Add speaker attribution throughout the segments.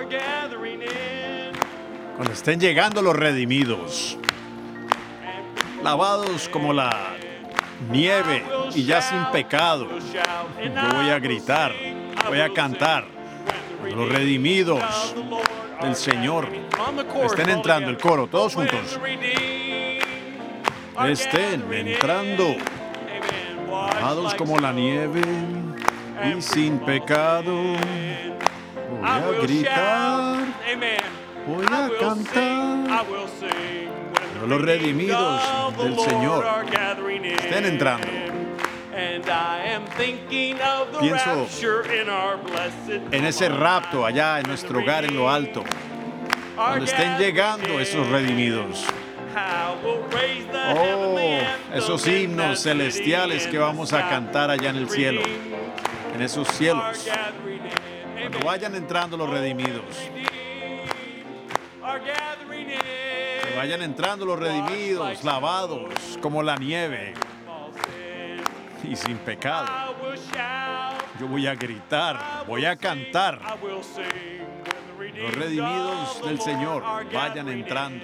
Speaker 1: Cuando estén llegando los redimidos, lavados como la nieve y ya sin pecado, yo voy a gritar, voy a cantar. Cuando los redimidos del Señor estén entrando, el coro, todos juntos, estén entrando, lavados como la nieve y sin pecado, voy a gritar, voy a cantar. Cuando los redimidos del Señor estén entrando, pienso en ese rapto allá en nuestro hogar en lo alto, cuando estén llegando esos redimidos. Oh, esos himnos celestiales que vamos a cantar allá en el cielo, en esos cielos, cuando vayan entrando los redimidos. Que vayan entrando los redimidos, lavados como la nieve y sin pecado. Yo voy a gritar, voy a cantar. Los redimidos del Señor vayan entrando.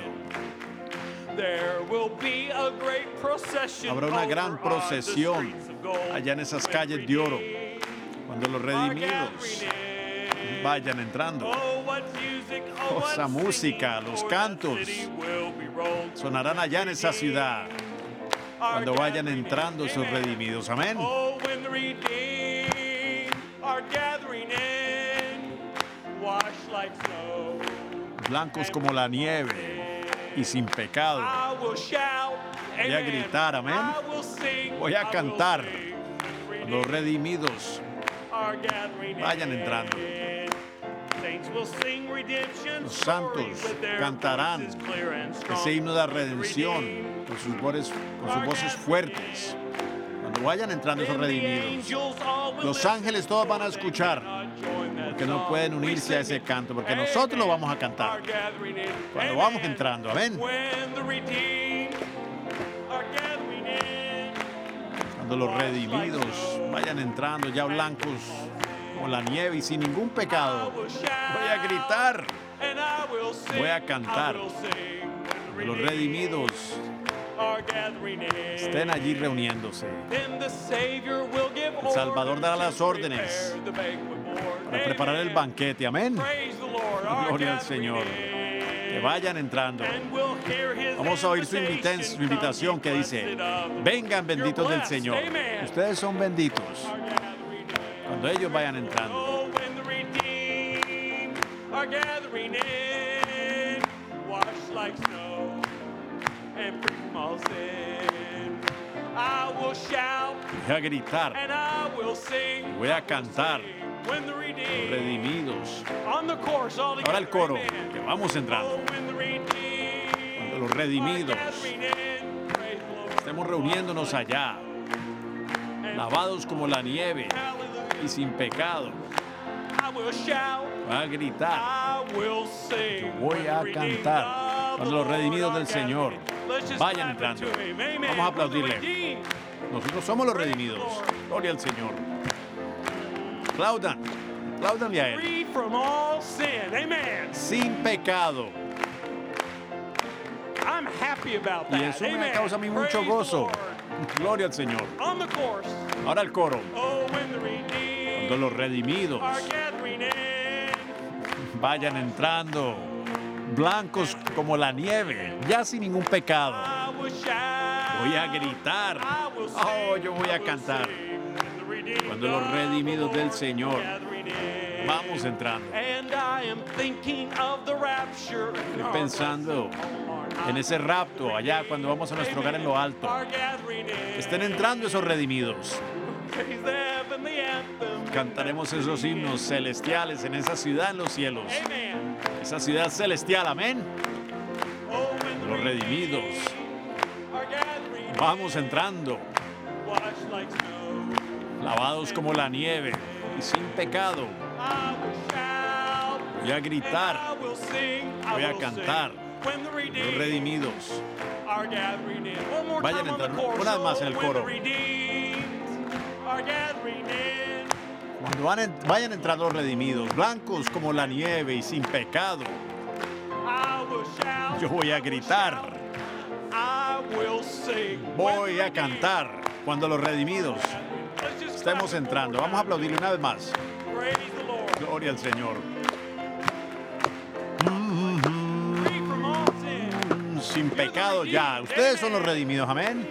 Speaker 1: Habrá una gran procesión allá en esas calles de oro cuando los redimidos vayan entrando. Oh, esa música, los cantos sonarán allá en esa ciudad cuando vayan entrando esos redimidos. Amén. Blancos como la nieve y sin pecado. Voy a gritar, amén. Voy a cantar. Los redimidos vayan entrando. Los santos cantarán ese himno de la redención con sus voces fuertes. Cuando vayan entrando esos redimidos, los ángeles todos van a escuchar, porque no pueden unirse a ese canto, porque nosotros lo vamos a cantar cuando vamos entrando. Amén. Cuando los redimidos vayan entrando ya blancos como la nieve y sin ningún pecado, voy a gritar, voy a cantar. Cuando los redimidos estén allí reuniéndose, el Salvador dará las órdenes para preparar el banquete. Amén. Gloria al Señor. Que vayan entrando. Vamos a oír su invitación que dice: vengan benditos del Señor. Ustedes son benditos cuando ellos vayan entrando. Voy a gritar, voy a cantar. Los redimidos. Ahora el coro, que vamos entrando. Cuando los redimidos estemos reuniéndonos allá, lavados como la nieve y sin pecado, voy a gritar, yo voy a cantar. Cuando los redimidos del Señor vayan entrando, vamos a aplaudirle. Nosotros somos los redimidos. Gloria al Señor. Apláudanle a Él. Sin pecado. Y eso me causa a mí mucho gozo. Gloria al Señor. Ahora el coro. Cuando los redimidos vayan entrando, blancos como la nieve, ya sin ningún pecado, voy a gritar. Oh, yo voy a cantar. Cuando los redimidos del Señor vamos entrando. Estoy pensando en ese rapto allá cuando vamos a nuestro hogar en lo alto. Estén entrando esos redimidos. Cantaremos esos himnos celestiales en esa ciudad en los cielos. Esa ciudad celestial, amén. Los redimidos vamos entrando, lavados como la nieve y sin pecado. Voy a gritar, voy a cantar. Los redimidos vayan entrando una vez más en el coro. Cuando vayan entrando los redimidos, blancos como la nieve y sin pecado, yo voy a gritar, voy a cantar cuando los redimidos estemos entrando. Vamos a aplaudirle una vez más. Gloria al Señor. Sin pecado ya. Ustedes son los redimidos. Amén.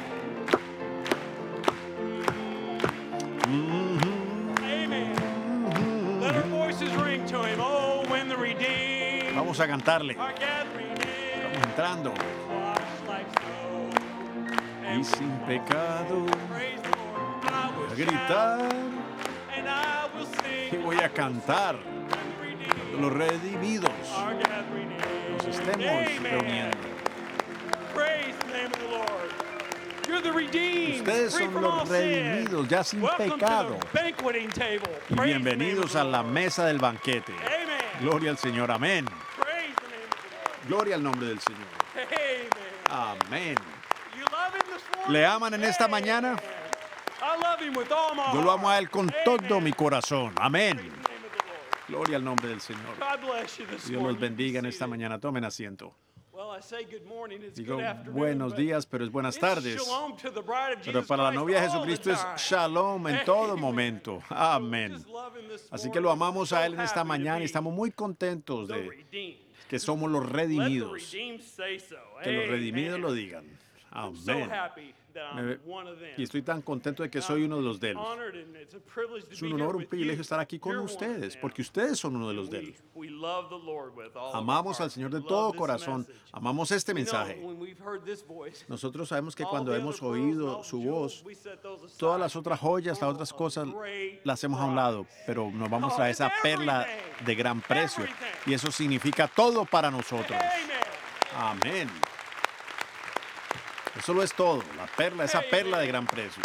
Speaker 1: Vamos a cantarle. Estamos entrando. Y sin pecado voy a gritar y voy a cantar. Los redimidos nos estemos reuniendo. Ustedes son los redimidos, ya sin pecado. Y bienvenidos a la mesa del banquete. Gloria al Señor, amén. Gloria al nombre del Señor. Amén. ¿Le aman en esta mañana? Yo lo amo a Él con todo mi corazón. Amén. Gloria al nombre del Señor. Dios los bendiga en esta mañana. Tomen asiento. Digo buenos días, pero es buenas tardes. Pero para la novia de Jesucristo es shalom en todo momento. Amén. Así que lo amamos a Él en esta mañana y estamos muy contentos de que somos los redimidos. Que los redimidos lo digan. Amén. Y estoy tan contento de que soy uno de los de Él. Es un honor, un privilegio estar aquí con ustedes, porque ustedes son uno de los de Él. Amamos al Señor de todo corazón. Amamos este mensaje. Nosotros sabemos que cuando hemos oído su voz, todas las otras joyas, las otras cosas, las hacemos a un lado, pero nos vamos a esa perla de gran precio. Y eso significa todo para nosotros. Amén. Eso lo es todo, la perla, esa perla de gran precio.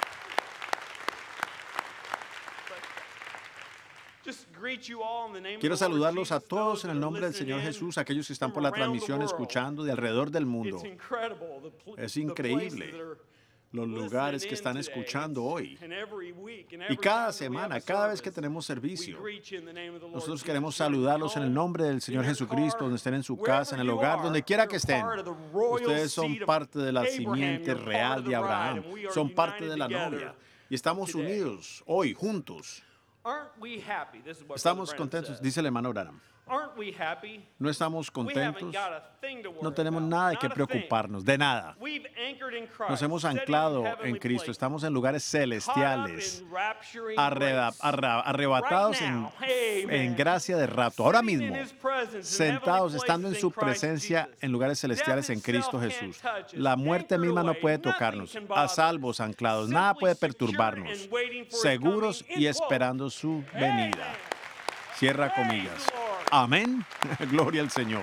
Speaker 1: Quiero saludarlos a todos en el nombre del Señor Jesús, aquellos que están por la transmisión escuchando de alrededor del mundo. Es increíble los lugares que están escuchando hoy. Y cada semana, cada vez que tenemos servicio, nosotros queremos saludarlos en el nombre del Señor Jesucristo, donde estén en su casa, en el hogar, donde quiera que estén. Ustedes son parte de la simiente real de Abraham, son parte de la novia. Y estamos unidos hoy, juntos. Estamos contentos, dice el hermano Branham. No estamos contentos, no tenemos nada de qué preocuparnos, de nada. Nos hemos anclado en Cristo, estamos en lugares celestiales, arrebatados en gracia de rapto. Ahora mismo, sentados, estando en su presencia en lugares celestiales en Cristo Jesús. La muerte misma no puede tocarnos, a salvos, anclados, nada puede perturbarnos, seguros y esperando su venida. Cierra comillas. Amén. Gloria al Señor.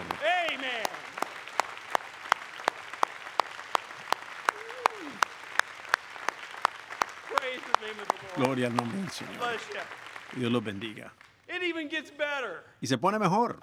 Speaker 1: Gloria al nombre del Señor. Dios los bendiga. Y se pone mejor.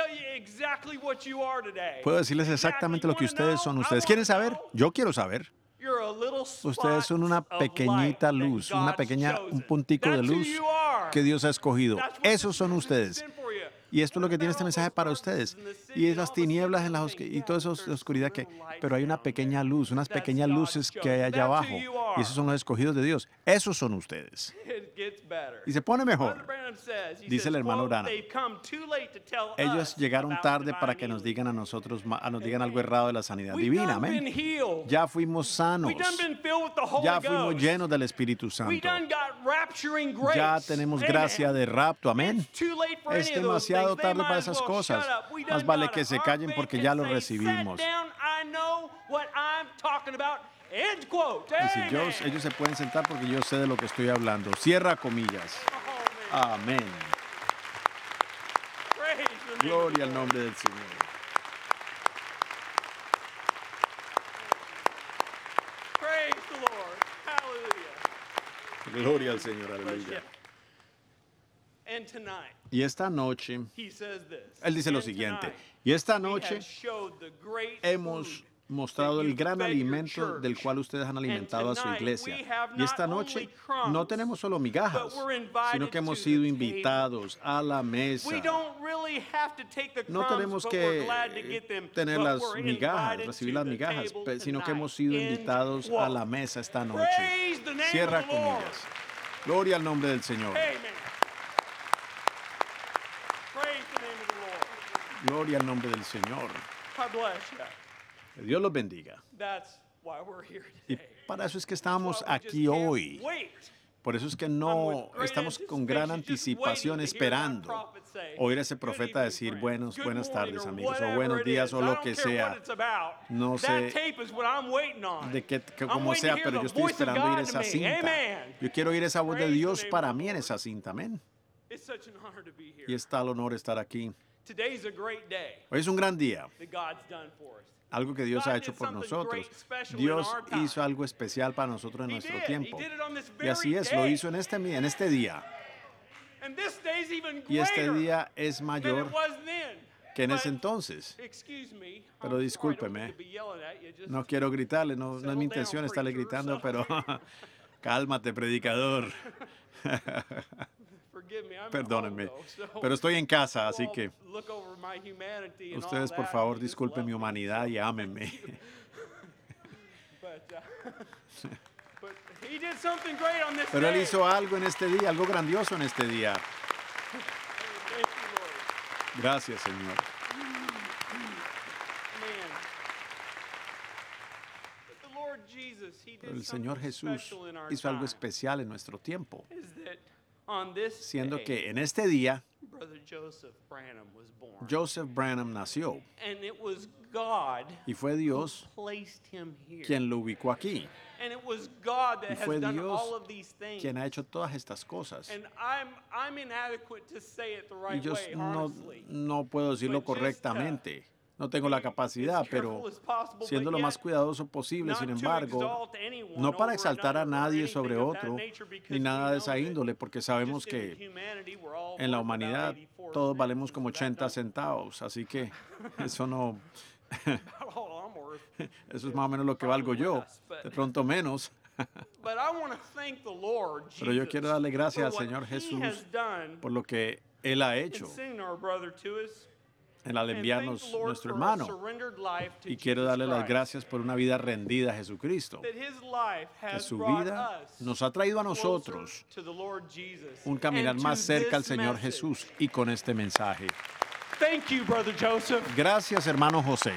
Speaker 1: Puedo decirles exactamente lo que ustedes son. ¿Ustedes quieren saber? Yo quiero saber. Ustedes son una pequeñita luz, un puntico de luz que Dios ha escogido. Esos son ustedes. Y esto es lo que tiene este mensaje para ustedes. Y esas tinieblas y toda esa oscuridad pero hay una pequeña luz, unas pequeñas luces que hay allá abajo. Y esos son los escogidos de Dios. Esos son ustedes. Y se pone mejor. Dice el hermano Branham. Ellos llegaron tarde para que nos digan a nosotros, nos digan algo errado de la sanidad divina. Amén. Ya fuimos sanos. Ya fuimos llenos del Espíritu Santo. Ya tenemos gracia de rapto. Amén. Es demasiado tarde para esas cosas. Más vale que se callen porque ya lo recibimos. Y si ellos se pueden sentar porque yo sé de lo que estoy hablando. Cierra comillas. Amén. Gloria al nombre del Señor. Gloria al Señor, aleluya. Y esta noche, él dice lo siguiente, y esta noche hemos mostrado el gran alimento del cual ustedes han alimentado a su iglesia. Y esta noche no tenemos solo migajas, sino que hemos sido invitados a la mesa. No tenemos que tener las migajas, recibir las migajas, sino que hemos sido invitados a la mesa esta noche. Cierra comillas. Gloria al nombre del Señor. Gloria al nombre del Señor. Que Dios los bendiga. Y para eso es que estamos aquí hoy. Por eso es que no estamos con gran anticipación esperando oír a ese profeta decir buenas tardes, amigos, o buenos días, o lo que sea. No sé de qué, cómo sea, pero yo estoy esperando oír esa cinta. Yo quiero oír esa voz de Dios para mí en esa cinta, amén. Y es tal honor estar aquí. Hoy es un gran día. Algo que Dios ha hecho por nosotros. Dios hizo algo especial para nosotros en nuestro tiempo. Y así es, lo hizo en este día. Y este día es mayor que en ese entonces. Pero discúlpeme, no quiero gritarle, no es mi intención estarle gritando, pero cálmate, predicador. Perdónenme, pero estoy en casa, así que ustedes por favor disculpen mi humanidad y ámenme. Pero Él hizo algo en este día, algo grandioso en este día. Gracias, Señor. Pero el Señor Jesús hizo algo especial en nuestro tiempo, siendo que en este día Joseph Branham nació y fue Dios quien lo ubicó aquí. Y fue Dios quien ha hecho todas estas cosas. Y yo no puedo decirlo correctamente. No tengo la capacidad, pero siendo lo más cuidadoso posible, sin embargo, no para exaltar a nadie sobre otro, ni nada de esa índole, porque sabemos que en la humanidad todos valemos como 80 centavos, así que eso no... Eso es más o menos lo que valgo yo, de pronto menos. Pero yo quiero darle gracias al Señor Jesús por lo que Él ha hecho al enviarnos nuestro hermano. Y quiero darle las gracias por una vida rendida a Jesucristo. Que su vida nos ha traído a nosotros un caminar más cerca al Señor Jesús y con este mensaje. Gracias, hermano José.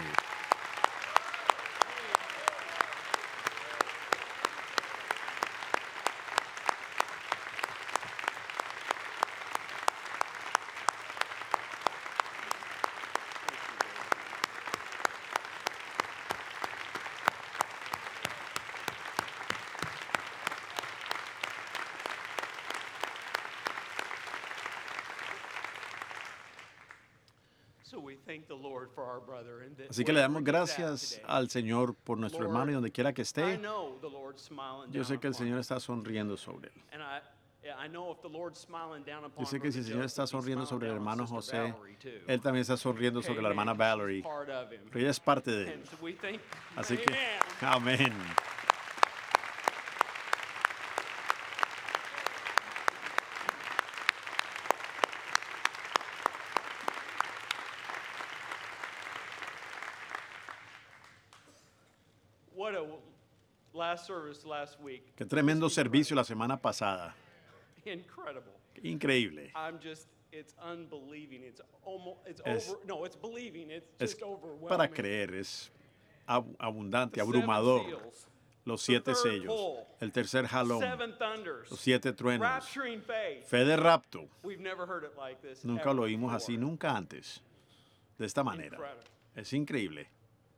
Speaker 1: Así que le damos gracias al Señor por nuestro hermano y donde quiera que esté. Yo sé que el Señor está sonriendo sobre él. Yo sé que si el Señor está sonriendo sobre el hermano José, Él también está sonriendo sobre la hermana Valerie. Pero ella es parte de él. Así que, amén. Qué tremendo servicio la semana pasada. Increíble. Es para creer, es abundante, abrumador. Los 7 sellos, el tercer jalón, los 7 truenos, fe de rapto. Nunca lo oímos así, nunca antes, de esta manera. Es increíble.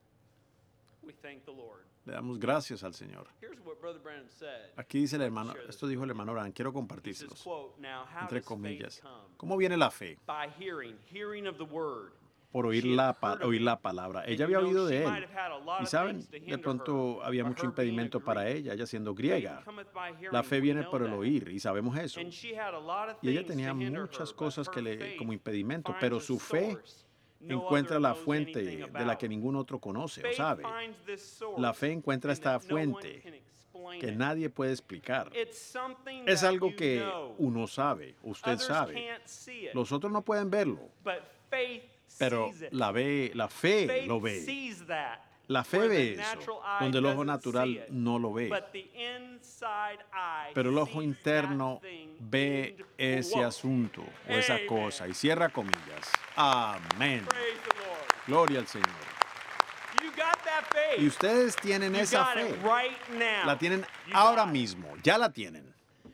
Speaker 1: Le damos gracias al Señor. Aquí dice el hermano, esto dijo el hermano Branham, quiero compartírselos, entre comillas. ¿Cómo viene la fe? Por oír la palabra. Ella había oído de él. Y saben, de pronto había mucho impedimento para ella siendo griega. La fe viene por el oír, y sabemos eso. Y ella tenía muchas cosas como impedimento, pero su fe encuentra la fuente de la que ningún otro conoce o sabe. La fe encuentra esta fuente que nadie puede explicar. Es algo que uno sabe, usted sabe. Los otros no pueden verlo, pero la fe lo ve. La fe ve eso, donde el ojo natural no lo ve. Pero el ojo interno ve ese asunto o esa cosa y cierra comillas. Amén. Gloria al Señor. Y ustedes tienen esa fe. La tienen ahora mismo, ya la tienen.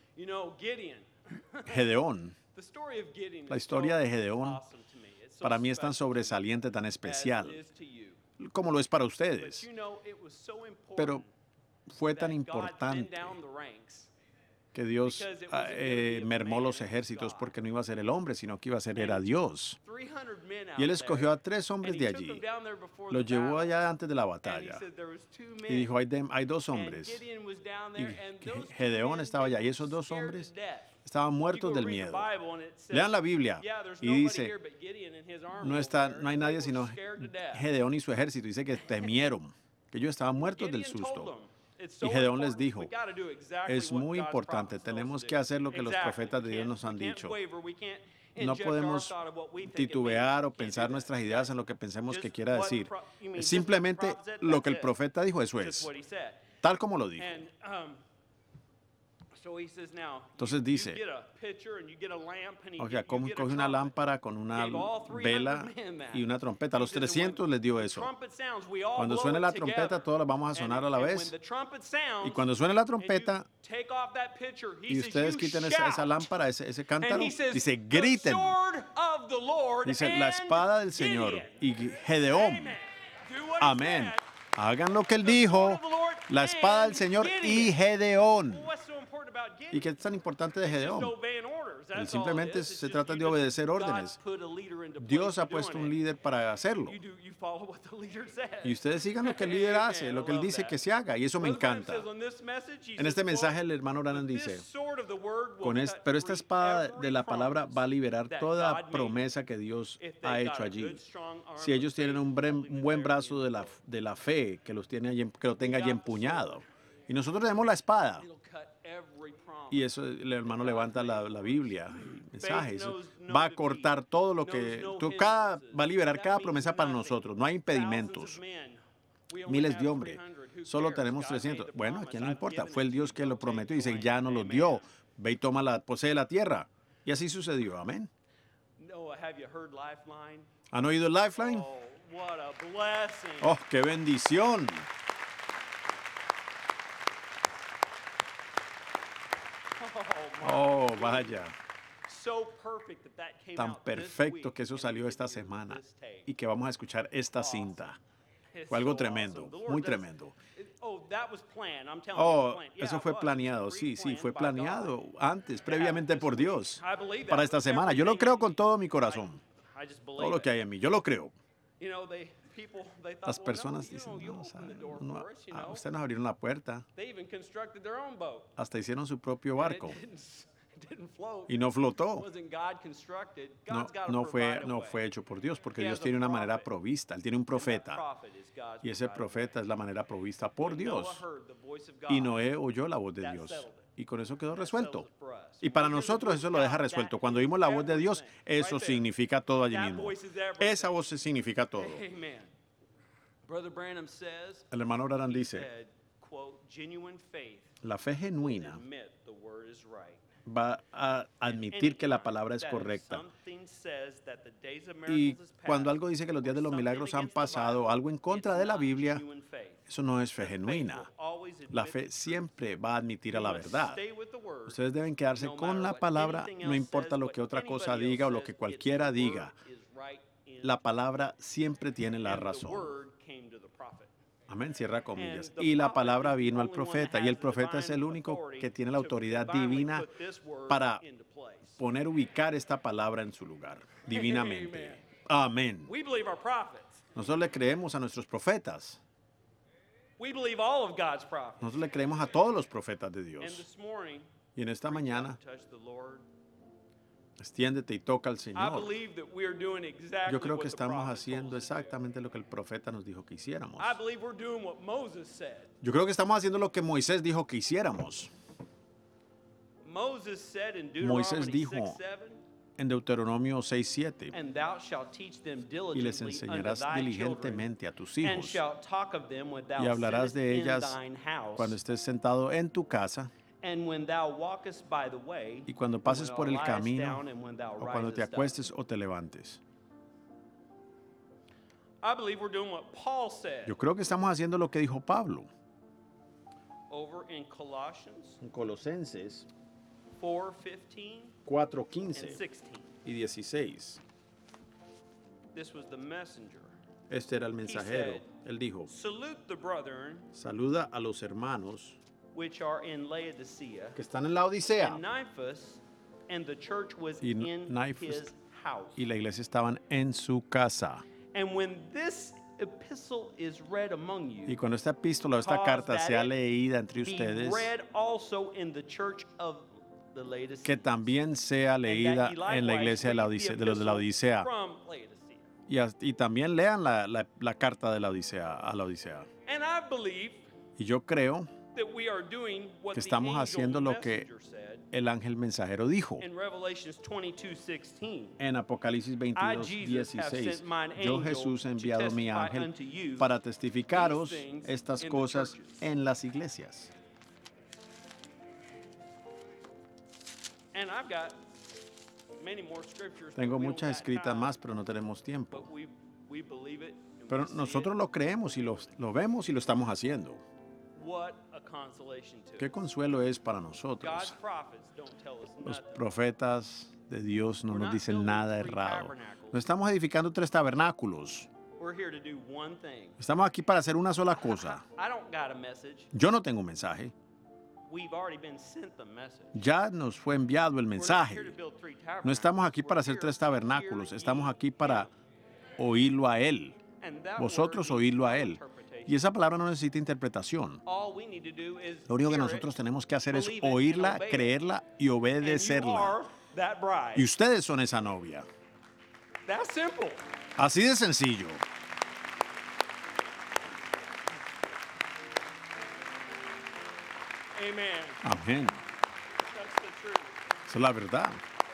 Speaker 1: Gedeón, la historia de Gedeón, para mí es tan sobresaliente, tan especial, como lo es para ustedes. Pero fue tan importante que Dios mermó los ejércitos porque no iba a ser el hombre, sino que iba a ser era Dios. Y él escogió a 3 hombres de allí, los llevó allá antes de la batalla y dijo, hay 2 hombres. Y Gedeón estaba allá y esos 2 hombres estaban muertos del miedo. Lean la Biblia y dice, no hay nadie sino Gedeón y su ejército. Dice que temieron, que ellos estaban muertos del susto. Y Gedeón les dijo, es muy importante, tenemos que hacer lo que los profetas de Dios nos han dicho. No podemos titubear o pensar nuestras ideas en lo que pensemos que quiera decir. Simplemente lo que el profeta dijo, eso es. Tal como lo dijo. Entonces dice, coge una lámpara con una vela y una trompeta. A los 300 les dio eso. Cuando suene la trompeta, todos las vamos a sonar a la vez. Y cuando suene la trompeta y ustedes quiten esa lámpara, ese cántaro, dice, griten. Dice, la espada del Señor y Gedeón. Amén. Hagan lo que él dijo, la espada del Señor y Gedeón. ¿Y qué es tan importante de Gedeón? Él simplemente se trata de obedecer órdenes. Dios ha puesto un líder para hacerlo. Y ustedes sigan lo que el líder hace, lo que él dice que se haga. Y eso me encanta. En este mensaje el hermano Branham dice, pero esta espada de la palabra va a liberar toda promesa que Dios ha hecho allí. Si ellos tienen un buen brazo de la fe, que lo tenga allí empuñado. Y nosotros tenemos la espada. Y eso el hermano levanta la Biblia, el mensaje. Va a cortar todo lo que... va a liberar cada promesa para nosotros. No hay impedimentos. Miles de hombres. Solo tenemos 300. Bueno, ¿a quién le importa? Fue el Dios que lo prometió y dice, ya nos lo dio. Ve y posee la tierra. Y así sucedió. Amén. ¿Han oído el Lifeline? ¡Oh, qué bendición! Oh, vaya. Tan perfecto que eso salió esta semana y que vamos a escuchar esta cinta. Fue algo tremendo, muy tremendo. Oh, eso fue planeado, sí, fue planeado antes, previamente por Dios, para esta semana. Yo lo creo con todo mi corazón. Todo lo que hay en mí, yo lo creo. Las personas dicen, ustedes nos abrieron la puerta. Hasta hicieron su propio barco. Y no flotó. No fue hecho por Dios, porque Dios tiene una manera provista. Él tiene un profeta. Y ese profeta es la manera provista por Dios. Y Noé oyó la voz de Dios. Y con eso quedó resuelto. Y para nosotros eso lo deja resuelto. Cuando oímos la voz de Dios, eso significa todo allí mismo. Esa voz significa todo. El hermano Branham dice, la fe genuina va a admitir que la palabra es correcta. Y cuando algo dice que los días de los milagros han pasado, algo en contra de la Biblia, eso no es fe genuina. La fe siempre va a admitir a la verdad. Ustedes deben quedarse con la palabra, no importa lo que otra cosa diga o lo que cualquiera diga. La palabra siempre tiene la razón. Amén, cierra comillas. Y la palabra vino al profeta, y el profeta es el único que tiene la autoridad divina para ubicar esta palabra en su lugar, divinamente. Amén. Nosotros le creemos a nuestros profetas. Nosotros le creemos a todos los profetas de Dios. Y en esta mañana Extiéndete y toca al
Speaker 2: I
Speaker 1: Señor.
Speaker 2: believe that we are doing exactly
Speaker 1: Yo creo
Speaker 2: what
Speaker 1: que
Speaker 2: the
Speaker 1: estamos
Speaker 2: prophet
Speaker 1: haciendo
Speaker 2: told us to do.
Speaker 1: exactamente lo que el profeta nos dijo que hiciéramos.
Speaker 2: I believe we're doing what Moses said.
Speaker 1: Yo creo que estamos haciendo lo que Moisés dijo que hiciéramos.
Speaker 2: Moses said in
Speaker 1: Moisés
Speaker 2: Deuteronomy
Speaker 1: dijo
Speaker 2: 6:7,
Speaker 1: en Deuteronomio 6:7,
Speaker 2: and thou shalt teach them
Speaker 1: y les
Speaker 2: diligently unto
Speaker 1: enseñarás
Speaker 2: thy children,
Speaker 1: diligentemente a tus
Speaker 2: and
Speaker 1: hijos,
Speaker 2: shalt talk of them when
Speaker 1: y
Speaker 2: thou
Speaker 1: hablarás
Speaker 2: sittest
Speaker 1: de
Speaker 2: in
Speaker 1: ellas
Speaker 2: thine house,
Speaker 1: cuando estés sentado en tu casa,
Speaker 2: and when thou walkest by the way,
Speaker 1: y cuando
Speaker 2: and
Speaker 1: pases
Speaker 2: when
Speaker 1: por
Speaker 2: thou
Speaker 1: el
Speaker 2: liest
Speaker 1: camino,
Speaker 2: down, and when thou
Speaker 1: o cuando te
Speaker 2: risest up.
Speaker 1: acuestes o te levantes.
Speaker 2: I believe we're doing what Paul said
Speaker 1: Yo creo que estamos haciendo lo que dijo Pablo.
Speaker 2: over in Colossians
Speaker 1: En Colosenses
Speaker 2: 4:15 and
Speaker 1: 4:15
Speaker 2: 16.
Speaker 1: y 16.
Speaker 2: This was the messenger.
Speaker 1: Este era el mensajero.
Speaker 2: said,
Speaker 1: Él dijo,
Speaker 2: Salute the brethren
Speaker 1: saluda a los hermanos
Speaker 2: which are in Laodicea,
Speaker 1: que están en la Odisea.
Speaker 2: and Nymphas, and the church was
Speaker 1: Y
Speaker 2: in
Speaker 1: Nymphas
Speaker 2: his house.
Speaker 1: y la iglesia estaban en su casa.
Speaker 2: And when this epistle is read among
Speaker 1: Y
Speaker 2: you,
Speaker 1: cuando esta epístola o esta
Speaker 2: cause
Speaker 1: carta
Speaker 2: that
Speaker 1: sea
Speaker 2: it
Speaker 1: leída entre
Speaker 2: be
Speaker 1: ustedes,
Speaker 2: read also in the church of the Laodiceans,
Speaker 1: que también sea
Speaker 2: and
Speaker 1: leída
Speaker 2: that ye
Speaker 1: en la
Speaker 2: likewise
Speaker 1: iglesia de,
Speaker 2: read the
Speaker 1: los de la
Speaker 2: epistle
Speaker 1: Odisea.
Speaker 2: from Laodicea.
Speaker 1: Y también lean la carta de la Odisea, a la Odisea.
Speaker 2: And I believe
Speaker 1: Y yo creo
Speaker 2: that we are doing what
Speaker 1: que
Speaker 2: the
Speaker 1: estamos
Speaker 2: angel
Speaker 1: haciendo lo que
Speaker 2: messenger said
Speaker 1: el ángel mensajero dijo.
Speaker 2: in Revelations 22:16.
Speaker 1: En Apocalipsis
Speaker 2: I,
Speaker 1: 22,
Speaker 2: Jesus, have
Speaker 1: 16,
Speaker 2: sent mine
Speaker 1: yo
Speaker 2: angel
Speaker 1: Jesús he
Speaker 2: to
Speaker 1: enviado mi
Speaker 2: testify
Speaker 1: ángel
Speaker 2: unto you
Speaker 1: para testificaros
Speaker 2: these things
Speaker 1: estas
Speaker 2: in the
Speaker 1: cosas
Speaker 2: churches.
Speaker 1: en las iglesias.
Speaker 2: And I've got many more scriptures. but
Speaker 1: Tengo
Speaker 2: we don't
Speaker 1: muchas
Speaker 2: got
Speaker 1: escritas
Speaker 2: time,
Speaker 1: más, pero no tenemos tiempo.
Speaker 2: But we believe it. And
Speaker 1: Pero
Speaker 2: we see
Speaker 1: nosotros
Speaker 2: it.
Speaker 1: lo creemos y lo vemos y lo estamos haciendo.
Speaker 2: What a consolation to
Speaker 1: Qué
Speaker 2: us.
Speaker 1: consuelo es para
Speaker 2: God's
Speaker 1: nosotros.
Speaker 2: prophets don't tell us
Speaker 1: Los
Speaker 2: nothing.
Speaker 1: profetas de Dios no
Speaker 2: We're
Speaker 1: nos
Speaker 2: not
Speaker 1: dicen
Speaker 2: building
Speaker 1: nada
Speaker 2: 3
Speaker 1: errado.
Speaker 2: tabernacles.
Speaker 1: No estamos edificando 3 tabernáculos.
Speaker 2: We're here to do one thing.
Speaker 1: Estamos aquí para hacer una sola cosa.
Speaker 2: I don't got a message.
Speaker 1: Yo no tengo un mensaje.
Speaker 2: We've already been sent the message.
Speaker 1: Ya nos fue enviado el
Speaker 2: We're not
Speaker 1: mensaje.
Speaker 2: here to build 3
Speaker 1: No estamos aquí
Speaker 2: tabernacles.
Speaker 1: para
Speaker 2: We're
Speaker 1: hacer
Speaker 2: here
Speaker 1: 3
Speaker 2: to hear
Speaker 1: tabernáculos.
Speaker 2: ye
Speaker 1: Estamos aquí para
Speaker 2: him.
Speaker 1: oírlo a Él.
Speaker 2: And that
Speaker 1: Vosotros
Speaker 2: word needs
Speaker 1: oírlo a
Speaker 2: no
Speaker 1: Él.
Speaker 2: interpretation.
Speaker 1: Y esa palabra no necesita interpretación.
Speaker 2: All we need to do is
Speaker 1: Lo único que
Speaker 2: hear
Speaker 1: nosotros
Speaker 2: it,
Speaker 1: tenemos que hacer es
Speaker 2: believe it, and
Speaker 1: oírla,
Speaker 2: obey it.
Speaker 1: creerla y
Speaker 2: And you
Speaker 1: obedecerla.
Speaker 2: are that bride.
Speaker 1: Y ustedes son esa novia.
Speaker 2: That's simple.
Speaker 1: Así de sencillo.
Speaker 2: Amen.
Speaker 1: Amén.
Speaker 2: That's the truth.
Speaker 1: Esa es la verdad.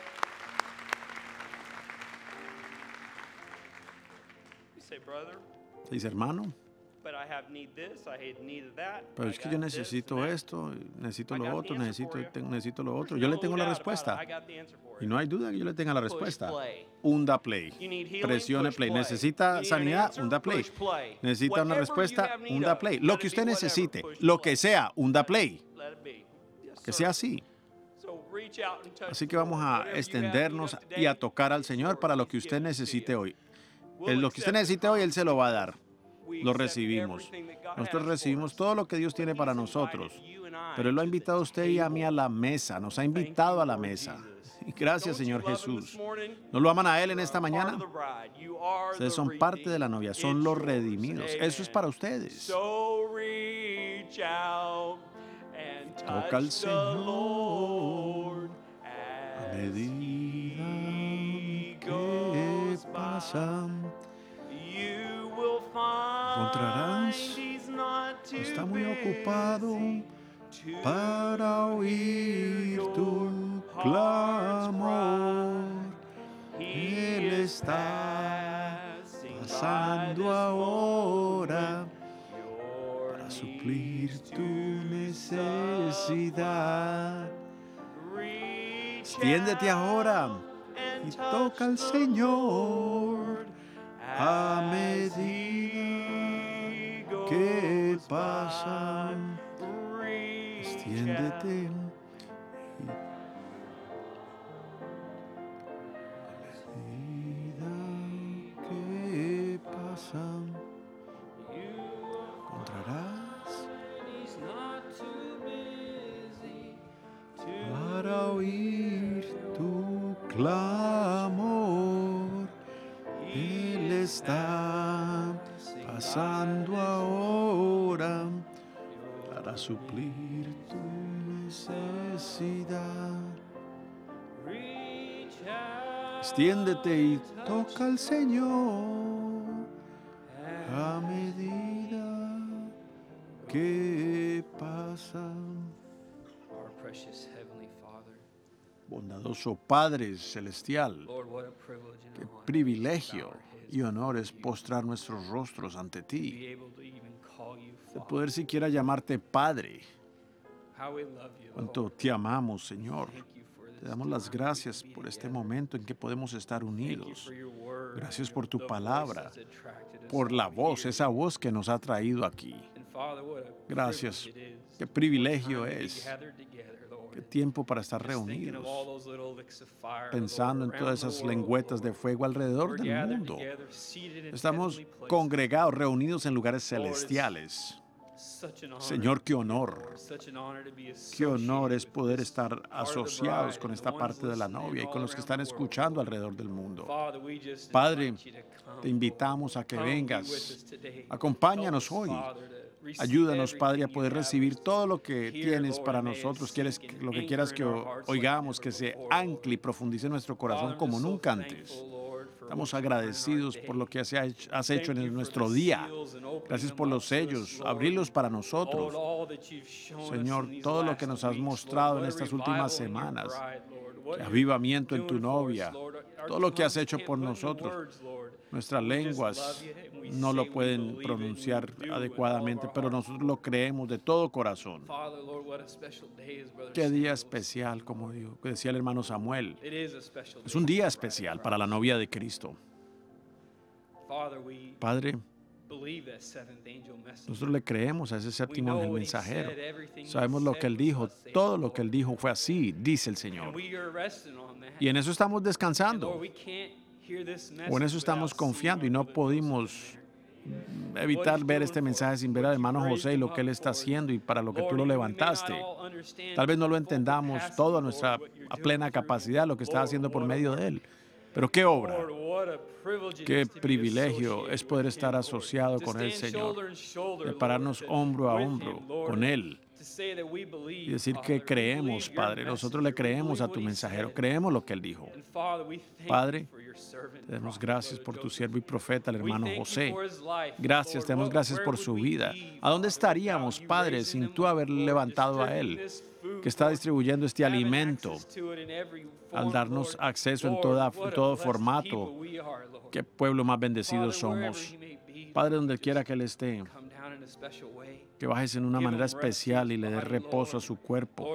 Speaker 2: You say, brother,
Speaker 1: Dice, hermano,
Speaker 2: but I have need this, I have need of that.
Speaker 1: pero
Speaker 2: I
Speaker 1: es que
Speaker 2: got
Speaker 1: yo
Speaker 2: this
Speaker 1: necesito
Speaker 2: and that.
Speaker 1: esto, necesito
Speaker 2: I
Speaker 1: lo
Speaker 2: got the
Speaker 1: otro,
Speaker 2: answer for you.
Speaker 1: necesito lo otro.
Speaker 2: There's
Speaker 1: Yo le
Speaker 2: no
Speaker 1: tengo la
Speaker 2: doubt about it.
Speaker 1: respuesta.
Speaker 2: I got the answer for
Speaker 1: Y
Speaker 2: you.
Speaker 1: no hay duda que yo le tenga la
Speaker 2: Push
Speaker 1: respuesta.
Speaker 2: play.
Speaker 1: Hunda play.
Speaker 2: You need healing,
Speaker 1: Presione
Speaker 2: push
Speaker 1: play.
Speaker 2: play.
Speaker 1: Necesita
Speaker 2: You need an
Speaker 1: sanidad,
Speaker 2: answer,
Speaker 1: hunda play.
Speaker 2: push play.
Speaker 1: Necesita una
Speaker 2: Whatever
Speaker 1: respuesta,
Speaker 2: you have need
Speaker 1: hunda
Speaker 2: of,
Speaker 1: play.
Speaker 2: let
Speaker 1: Lo
Speaker 2: it
Speaker 1: que
Speaker 2: be
Speaker 1: usted
Speaker 2: whatever,
Speaker 1: necesite,
Speaker 2: push
Speaker 1: lo
Speaker 2: play.
Speaker 1: que sea, hunda play.
Speaker 2: Let it be. Yes,
Speaker 1: Que
Speaker 2: sir.
Speaker 1: sea así.
Speaker 2: So reach out and touch
Speaker 1: Así que
Speaker 2: the Lord.
Speaker 1: vamos a
Speaker 2: Whatever you have
Speaker 1: extendernos
Speaker 2: need of
Speaker 1: y a
Speaker 2: today,
Speaker 1: tocar al
Speaker 2: it's
Speaker 1: Señor
Speaker 2: yours.
Speaker 1: para lo que
Speaker 2: He's
Speaker 1: usted
Speaker 2: given it to
Speaker 1: necesite
Speaker 2: you.
Speaker 1: hoy.
Speaker 2: We'll
Speaker 1: Lo que usted
Speaker 2: accept the
Speaker 1: necesite hoy, Él se lo va a dar.
Speaker 2: We
Speaker 1: Lo
Speaker 2: accept
Speaker 1: recibimos.
Speaker 2: everything that God
Speaker 1: Nosotros
Speaker 2: has for
Speaker 1: recibimos
Speaker 2: us.
Speaker 1: todo lo que Dios tiene para
Speaker 2: He's
Speaker 1: nosotros.
Speaker 2: invited you and I
Speaker 1: Pero Él lo ha
Speaker 2: to the
Speaker 1: invitado a usted y a mí a
Speaker 2: table.
Speaker 1: la mesa. Nos ha
Speaker 2: Thank
Speaker 1: invitado
Speaker 2: you,
Speaker 1: a la
Speaker 2: Lord
Speaker 1: mesa.
Speaker 2: Jesus.
Speaker 1: Y gracias,
Speaker 2: Don't you
Speaker 1: Señor
Speaker 2: love him
Speaker 1: Jesús.
Speaker 2: this morning?
Speaker 1: ¿No lo aman a Él en
Speaker 2: You're
Speaker 1: esta
Speaker 2: a part
Speaker 1: mañana?
Speaker 2: of the bride. You are
Speaker 1: Ustedes
Speaker 2: the
Speaker 1: son parte de la
Speaker 2: redeemed.
Speaker 1: novia, son
Speaker 2: It's
Speaker 1: los
Speaker 2: yours.
Speaker 1: redimidos. Eso es
Speaker 2: Amen.
Speaker 1: para ustedes.
Speaker 2: So reach out and
Speaker 1: Toca al
Speaker 2: touch the
Speaker 1: Señor
Speaker 2: Lord
Speaker 1: a
Speaker 2: as
Speaker 1: medida
Speaker 2: he
Speaker 1: que
Speaker 2: goes by.
Speaker 1: pasan.
Speaker 2: You will
Speaker 1: Encontrarás,
Speaker 2: find he's not too
Speaker 1: está muy ocupado
Speaker 2: busy to
Speaker 1: para oír tu clamor. Él está pasando ahora para suplir tu necesidad. Extiéndete ahora y toca al Señor a medida que pasan. Extiéndete. A medida que pasan, encontrarás para oír tu clamor. Él está pasando ahora para suplir tu necesidad. Extiéndete y toca al Señor a medida que pasan.
Speaker 2: Our precious Heavenly Father,
Speaker 1: Bondadoso Padre Celestial,
Speaker 2: Lord, what a privilege and
Speaker 1: qué
Speaker 2: honor
Speaker 1: privilegio
Speaker 2: to bow our heads
Speaker 1: y honor es
Speaker 2: before you,
Speaker 1: postrar nuestros rostros ante
Speaker 2: to
Speaker 1: ti,
Speaker 2: be able to even call you
Speaker 1: de
Speaker 2: Father.
Speaker 1: poder siquiera llamarte Padre.
Speaker 2: How we love you,
Speaker 1: Cuánto
Speaker 2: Lord.
Speaker 1: te amamos, Señor.
Speaker 2: Thank you for
Speaker 1: Te
Speaker 2: this
Speaker 1: damos las
Speaker 2: time
Speaker 1: gracias
Speaker 2: we can
Speaker 1: por
Speaker 2: be
Speaker 1: este
Speaker 2: together.
Speaker 1: momento en que podemos estar
Speaker 2: Thank you
Speaker 1: unidos.
Speaker 2: for your word,
Speaker 1: Gracias por tu
Speaker 2: the voice
Speaker 1: palabra,
Speaker 2: that's attracted us
Speaker 1: por la
Speaker 2: all
Speaker 1: voz,
Speaker 2: here.
Speaker 1: esa voz que nos ha traído aquí.
Speaker 2: And Father, what a
Speaker 1: Gracias.
Speaker 2: privilege it is.
Speaker 1: Qué
Speaker 2: What
Speaker 1: privilegio
Speaker 2: time to be
Speaker 1: es.
Speaker 2: gathered together, Lord.
Speaker 1: Qué tiempo para estar
Speaker 2: Just thinking of all
Speaker 1: reunidos,
Speaker 2: those little licks of fire,
Speaker 1: pensando en
Speaker 2: Lord,
Speaker 1: todas
Speaker 2: around
Speaker 1: esas
Speaker 2: the world,
Speaker 1: lengüetas de
Speaker 2: Lord.
Speaker 1: fuego alrededor
Speaker 2: We're
Speaker 1: del
Speaker 2: gathered
Speaker 1: mundo.
Speaker 2: together, seated in
Speaker 1: Estamos
Speaker 2: heavenly places.
Speaker 1: congregados, reunidos en lugares
Speaker 2: Lord, it's
Speaker 1: celestiales.
Speaker 2: such an honor,
Speaker 1: Señor, qué honor.
Speaker 2: Lord, such an honor to be
Speaker 1: Qué honor
Speaker 2: associated
Speaker 1: es
Speaker 2: with
Speaker 1: poder
Speaker 2: this
Speaker 1: estar
Speaker 2: part of the
Speaker 1: asociados
Speaker 2: bride
Speaker 1: con
Speaker 2: and
Speaker 1: esta
Speaker 2: the ones
Speaker 1: parte de la
Speaker 2: listening
Speaker 1: novia y con
Speaker 2: all
Speaker 1: los que
Speaker 2: around
Speaker 1: están
Speaker 2: the world,
Speaker 1: escuchando
Speaker 2: Lord.
Speaker 1: alrededor del mundo.
Speaker 2: Father, we just
Speaker 1: Padre,
Speaker 2: invite you to come,
Speaker 1: te invitamos a que
Speaker 2: Lord. Come be with
Speaker 1: vengas.
Speaker 2: us today.
Speaker 1: Acompáñanos
Speaker 2: Help us,
Speaker 1: hoy.
Speaker 2: Father, to receive
Speaker 1: Ayúdanos, Padre, a
Speaker 2: everything
Speaker 1: poder
Speaker 2: you have
Speaker 1: recibir
Speaker 2: us
Speaker 1: todo lo que
Speaker 2: hear,
Speaker 1: tienes
Speaker 2: Lord,
Speaker 1: para
Speaker 2: and may it
Speaker 1: nosotros.
Speaker 2: sink and
Speaker 1: Lo que
Speaker 2: anchor
Speaker 1: quieras
Speaker 2: in
Speaker 1: que
Speaker 2: our hearts like
Speaker 1: oigamos,
Speaker 2: never
Speaker 1: que se
Speaker 2: before,
Speaker 1: ancle y
Speaker 2: Lord.
Speaker 1: profundice en nuestro
Speaker 2: Father,
Speaker 1: corazón
Speaker 2: I'm
Speaker 1: como
Speaker 2: just so
Speaker 1: nunca antes.
Speaker 2: thankful, Lord, for
Speaker 1: Estamos
Speaker 2: what you've done in our
Speaker 1: agradecidos por lo
Speaker 2: day.
Speaker 1: que has hecho
Speaker 2: Thank
Speaker 1: en
Speaker 2: you for
Speaker 1: nuestro
Speaker 2: the
Speaker 1: día.
Speaker 2: seals and opening
Speaker 1: Gracias
Speaker 2: them
Speaker 1: por
Speaker 2: up
Speaker 1: los
Speaker 2: to us,
Speaker 1: sellos,
Speaker 2: Lord.
Speaker 1: abrirlos para
Speaker 2: Lord,
Speaker 1: nosotros.
Speaker 2: all that you've shown us
Speaker 1: Señor,
Speaker 2: in these
Speaker 1: todo lo
Speaker 2: last
Speaker 1: que nos has
Speaker 2: weeks,
Speaker 1: mostrado
Speaker 2: Lord,
Speaker 1: en
Speaker 2: what a
Speaker 1: estas últimas
Speaker 2: revival in your
Speaker 1: semanas,
Speaker 2: bride, Lord. What you're
Speaker 1: avivamiento en tu
Speaker 2: doing for us,
Speaker 1: novia,
Speaker 2: Lord. Our
Speaker 1: todo lo que has
Speaker 2: tongues
Speaker 1: hecho
Speaker 2: can't
Speaker 1: por
Speaker 2: put into
Speaker 1: nosotros.
Speaker 2: words, Lord.
Speaker 1: Nuestras
Speaker 2: We just
Speaker 1: lenguas
Speaker 2: love you and we
Speaker 1: no
Speaker 2: say
Speaker 1: lo
Speaker 2: we
Speaker 1: pueden
Speaker 2: believe it and
Speaker 1: pronunciar
Speaker 2: we do in all of
Speaker 1: adecuadamente,
Speaker 2: our
Speaker 1: pero
Speaker 2: hearts,
Speaker 1: nosotros lo creemos de todo corazón.
Speaker 2: Father, Lord, what a special day is, Brother
Speaker 1: Qué día
Speaker 2: Samuel.
Speaker 1: especial, como decía el hermano Samuel.
Speaker 2: It is a special
Speaker 1: Es
Speaker 2: day
Speaker 1: un
Speaker 2: for
Speaker 1: día
Speaker 2: the bride
Speaker 1: especial
Speaker 2: of
Speaker 1: para la
Speaker 2: Christ.
Speaker 1: novia de Cristo.
Speaker 2: Father, we
Speaker 1: Padre,
Speaker 2: believe that seventh angel message.
Speaker 1: nosotros le creemos a ese
Speaker 2: We
Speaker 1: séptimo
Speaker 2: know
Speaker 1: ángel
Speaker 2: what he
Speaker 1: mensajero.
Speaker 2: said, everything he
Speaker 1: Sabemos lo
Speaker 2: said
Speaker 1: que él
Speaker 2: was
Speaker 1: dijo,
Speaker 2: thus saith
Speaker 1: todo
Speaker 2: the
Speaker 1: lo que él
Speaker 2: Lord.
Speaker 1: dijo fue así, dice el
Speaker 2: And
Speaker 1: Señor.
Speaker 2: we are resting on that.
Speaker 1: Y en eso estamos
Speaker 2: And Lord,
Speaker 1: descansando,
Speaker 2: we can't hear this
Speaker 1: o en eso
Speaker 2: message
Speaker 1: estamos
Speaker 2: without seeing
Speaker 1: confiando,
Speaker 2: our
Speaker 1: y no
Speaker 2: brother Joseph in
Speaker 1: pudimos
Speaker 2: there.
Speaker 1: evitar ver este mensaje sin ver al hermano José y lo que él está haciendo y para lo que tú lo levantaste. Tal vez no lo entendamos todo a nuestra plena capacidad, lo que estás haciendo por medio de él. Pero qué obra, qué privilegio es poder estar asociado con el Señor, de pararnos hombro a hombro con Él y decir que creemos, Padre. Nosotros le creemos a tu mensajero, creemos lo que Él dijo. Padre, te damos gracias por tu siervo y profeta, el hermano José. Gracias, te damos gracias por su vida. ¿A dónde estaríamos, Padre, sin tú haber levantado a Él, que está distribuyendo este alimento, al darnos acceso en todo formato? Qué pueblo más bendecido somos. Padre, donde quiera que Él esté, que bajes en una manera especial y le des reposo a su cuerpo.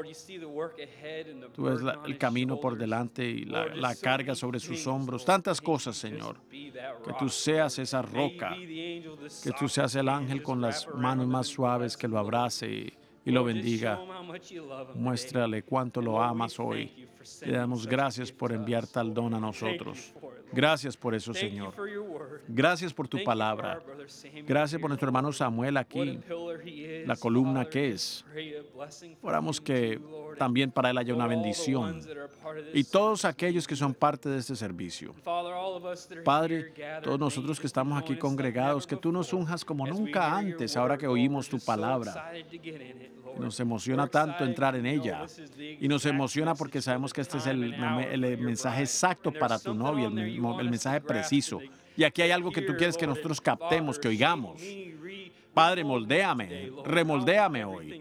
Speaker 1: Tú ves el camino por delante y la carga sobre sus hombros. Tantas cosas, Señor. Que tú seas esa roca. Que tú seas el ángel con las manos más suaves que lo abrace y lo bendiga. Muéstrale cuánto lo amas hoy. Te damos gracias por enviar tal don a nosotros. Gracias por eso, Señor. Gracias por tu palabra. Gracias por nuestro hermano Samuel aquí, la columna que es. Oramos que también para él haya una bendición. Y todos aquellos que son parte de este servicio. Padre, todos nosotros que estamos aquí congregados, que tú nos unjas como nunca antes, ahora que oímos tu palabra. Nos emociona tanto entrar en ella. Y nos emociona porque sabemos que este es el mensaje exacto para tu novia, el mensaje preciso. Y aquí hay algo que tú quieres que nosotros captemos, que oigamos. Padre, moldéame, remoldéame hoy.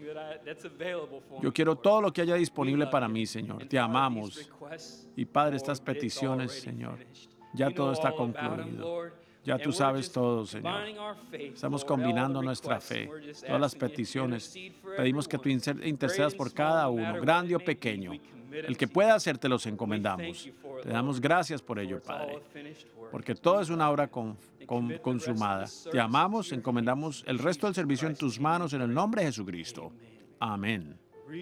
Speaker 1: Yo quiero todo lo que haya disponible para mí, Señor. Te amamos. Y Padre, estas peticiones, Señor, ya todo está concluido. Ya tú sabes todo, Señor. Estamos combinando nuestra fe, todas las peticiones. Pedimos que tú intercedas por cada uno, grande o pequeño. El que pueda hacer, te los encomendamos. Te damos gracias por ello, Padre, porque todo es una obra consumada. Te amamos, encomendamos el resto del servicio en tus manos, en el nombre de Jesucristo. Amén.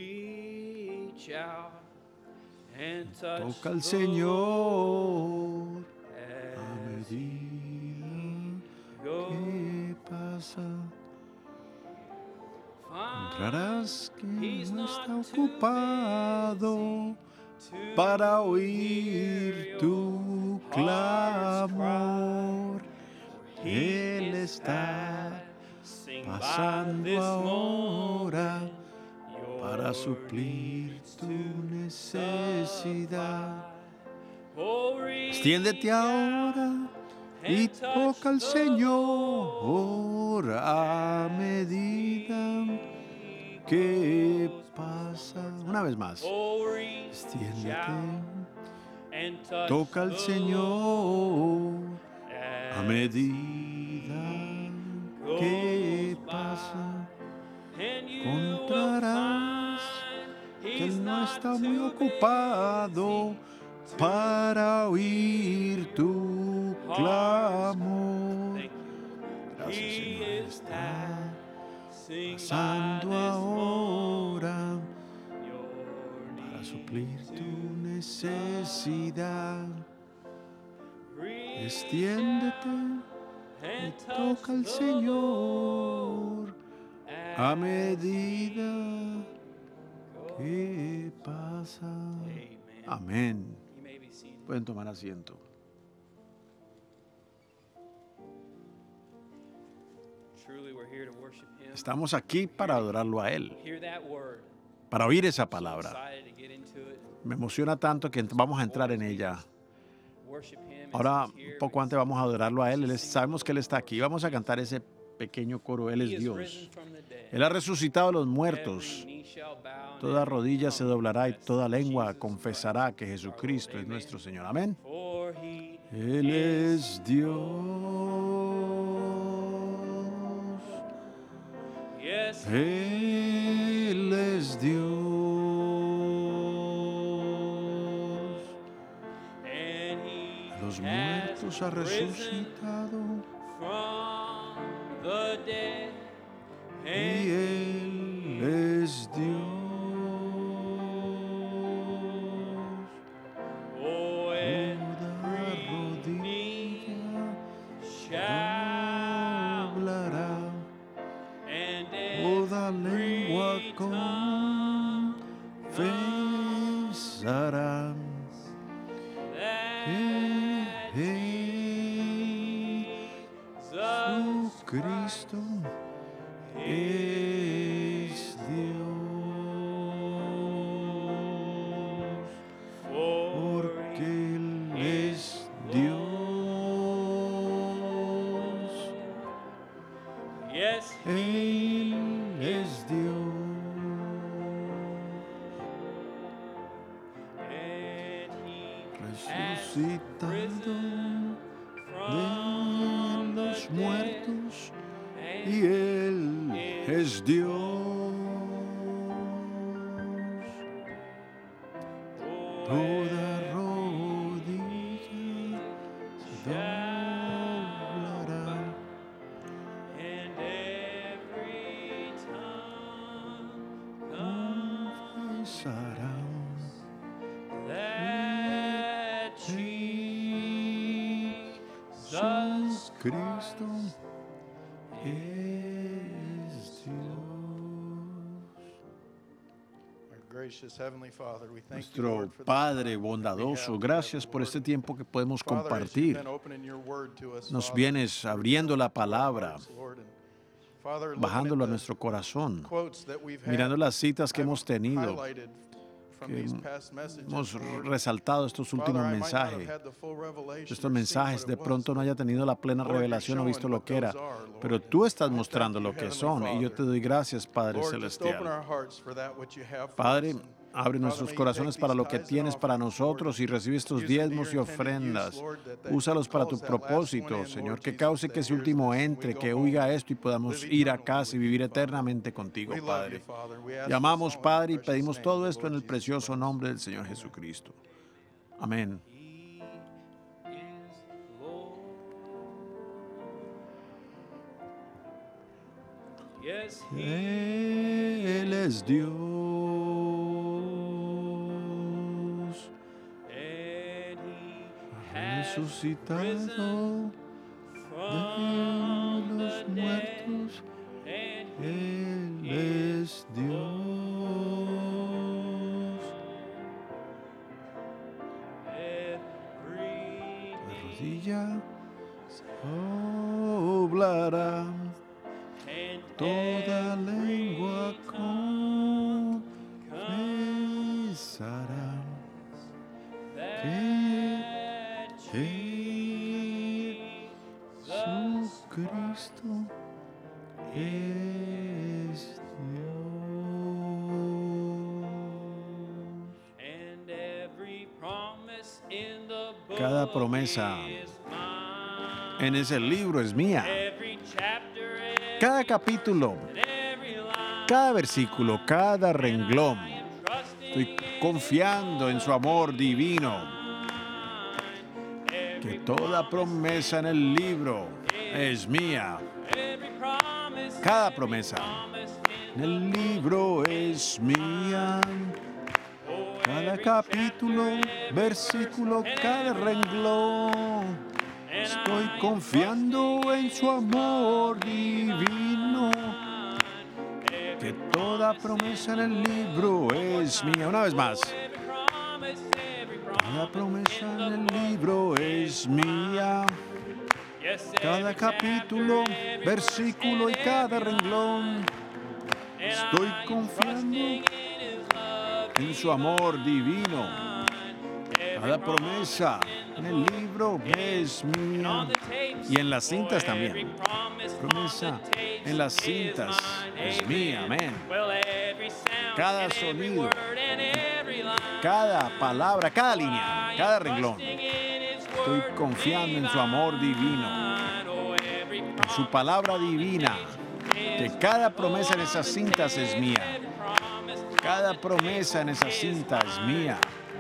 Speaker 1: Toca al Señor a medida que pasa. Encontrarás que no está ocupado para oír tu clamor. Él está pasando ahora para suplir tu necesidad. Extiéndete ahora y toca al Señor a medida que pasa. Una vez más. Extiéndete. Toca al Señor a medida que pasa. Encontrarás que Él no está muy ocupado para oír tu clamor. Gracias, Señor. Está pasando ahora para suplir tu necesidad. Extiéndete y toca al Señor a medida que pasa. Amén. Pueden tomar asiento. Estamos aquí para adorarlo a Él, para oír esa palabra. Me emociona tanto que vamos a entrar en ella. Ahora, un poco antes vamos a adorarlo a Él. Sabemos que Él está aquí. Vamos a cantar ese pequeño coro. Él es Dios. Él ha resucitado a los muertos. Toda rodilla se doblará y toda lengua confesará que Jesucristo es nuestro Señor. Amén. Él es Dios. Él es Dios. A los muertos ha resucitado. Y Él es Dios. Toda rodilla doblará, toda lengua confesará que Jesucristo es Dios, porque Él es Dios. Él es Dios. Resucitando de los muertos, y Él es Dios. Toda rodilla se doblará, confesará que Jesucristo es Dios. Nuestro Padre bondadoso, gracias por este tiempo que podemos compartir. Nos vienes abriendo la palabra, bajándolo a nuestro corazón, mirando las citas que hemos tenido, que hemos resaltado estos últimos mensajes. Estos mensajes de pronto no haya tenido la plena revelación o visto lo que era, pero tú estás mostrando lo que son, y yo te doy gracias, Padre Celestial. Padre, abre nuestros corazones para lo que tienes para nosotros y recibe estos diezmos y ofrendas. Úsalos para tu propósito, Señor, que cause que ese último entre, que oiga esto y podamos ir a casa y vivir eternamente contigo, Padre. Te amamos, Padre, y pedimos todo esto en el precioso nombre del Señor Jesucristo. Amén. Él es Dios. Resucitado de los muertos, Él es Dios. La rodilla se doblará, toda lengua confesará que Cada promesa en ese libro es mía. Cada capítulo, cada versículo, cada renglón. Estoy confiando en su amor divino. Que toda promesa en el libro es mía. Cada promesa en el libro es mía. Cada capítulo, versículo, cada renglón. Estoy confiando en su amor divino. Que toda promesa en el libro es mía. Una vez más. Cada promesa en el libro es mía. Cada capítulo, versículo y cada renglón. Estoy confiando en su amor divino. Cada promesa en el libro es mía. Y en las cintas también. Promesa en las cintas es mía. Amén. Cada sonido, cada palabra, cada línea, cada renglón. Estoy confiando en su amor divino. En su palabra divina. Que cada promesa en esas cintas es mía. Cada promesa en esa cinta es mía.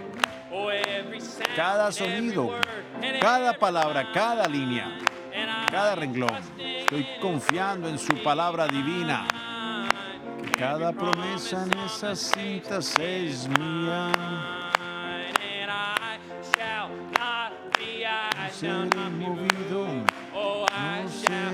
Speaker 1: Cada sonido, cada palabra, cada línea, cada renglón. Estoy confiando en su palabra divina. Que cada promesa en esas cintas es mía. No seré movido, no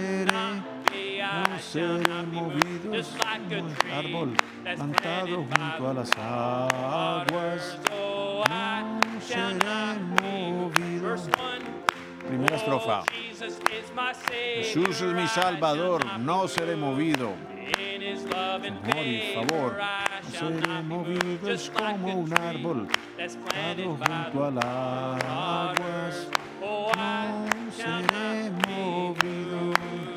Speaker 1: seré movido. Es como un árbol plantado junto a las aguas. No seré movido. Primera estrofa. Jesús es mi Salvador, no seré movido. Amor y favor, no seré movido, es como un árbol plantado junto a las aguas. No seré movido.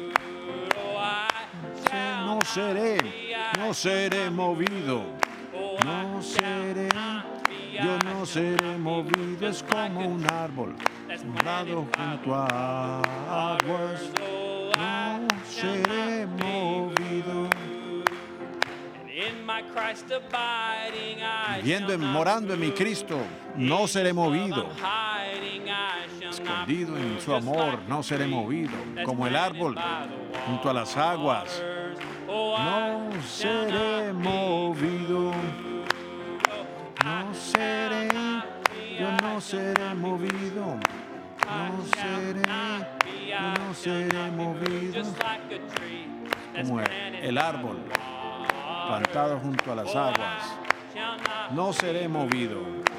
Speaker 1: No seré movido. No seré, yo no seré movido, es como un árbol sembrado junto a aguas. No seré movido. Morando en mi Cristo, no seré movido. Escondido en su amor, no seré movido. Como el árbol junto a las aguas, no seré movido. No seré, yo no seré movido. No seré movido. Como el árbol plantado junto a las aguas, no seré movido.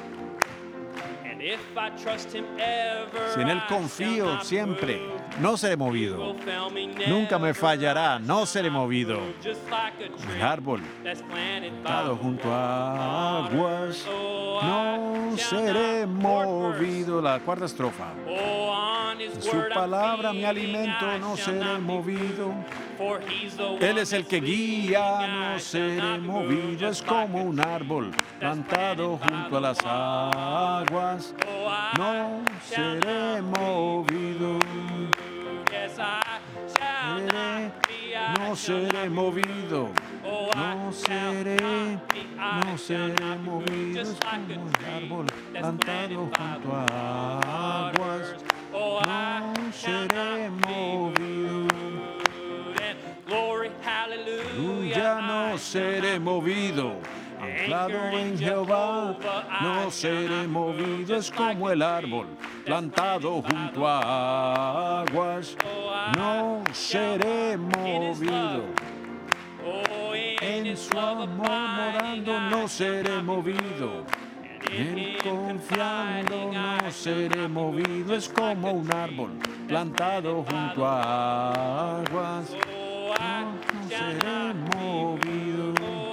Speaker 1: Si en Él confío siempre, no seré movido. Nunca me fallará, no seré movido. Como el árbol plantado junto a aguas, no seré movido. La cuarta estrofa. En su palabra mi alimento, no seré movido. Él es el que guía, no seré movido. Es como un árbol plantado junto a las aguas, no seré movido. No seré movido. No seré movido. Es como un árbol plantado junto a aguas, no seré movido. Ya no seré movido. Anclado en Jehová, no seré movido. Es como el árbol plantado junto a aguas, no seré movido. En su amor morando, no seré movido. En Él confiando, no seré movido. Es como un árbol plantado junto a aguas, no seré movido.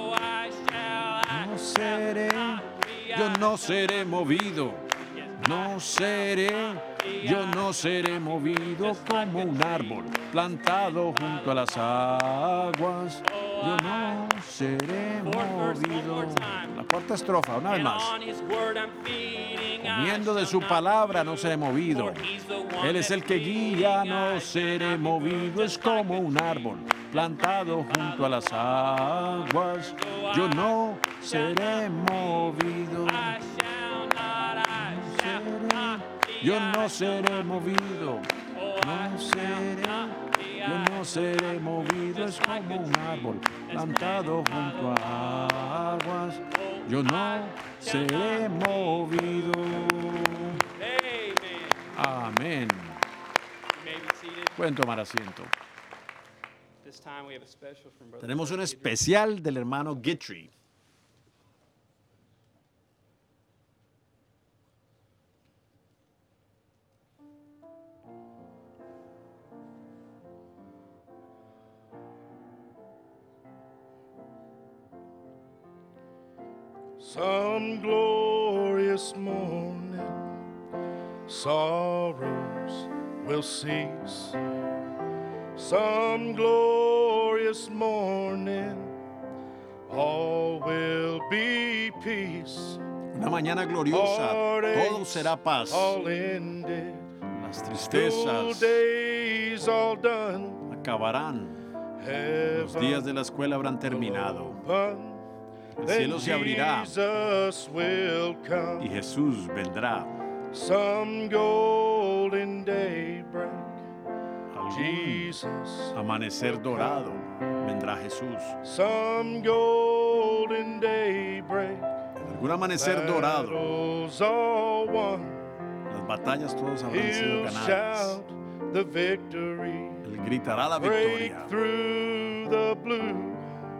Speaker 1: No seré, yo no seré movido. No seré, yo no seré movido como un árbol plantado junto a las aguas. Yo no seré movido. La cuarta estrofa, una vez más. Comiendo de su palabra no seré movido. Él es el que guía, no seré movido. Es como un árbol plantado junto a las aguas. Yo no seré movido. Yo no seré movido. Yo no seré movido. Es como un árbol plantado junto a aguas. Yo no seré movido. Amén. Pueden tomar asiento. Tenemos un especial del hermano Guthrie.
Speaker 3: Some glorious morning, sorrows will cease. Some glorious morning, all will be peace.
Speaker 1: Una mañana gloriosa, todo será paz.
Speaker 3: All ended,
Speaker 1: Las
Speaker 3: school
Speaker 1: tristezas
Speaker 3: days all done.
Speaker 1: acabarán. Los días de la escuela habrán terminado. El cielo se abrirá
Speaker 3: Jesus will come.
Speaker 1: y Jesús vendrá.
Speaker 3: Some golden daybreak,
Speaker 1: Algún
Speaker 3: Jesus.
Speaker 1: amanecer dorado vendrá Jesús.
Speaker 3: Some golden daybreak,
Speaker 1: En algún amanecer dorado,
Speaker 3: battles all won.
Speaker 1: las batallas todas habrán sido
Speaker 3: He'll
Speaker 1: ganadas.
Speaker 3: shout the victory,
Speaker 1: Él gritará la
Speaker 3: break
Speaker 1: victoria.
Speaker 3: through the blue.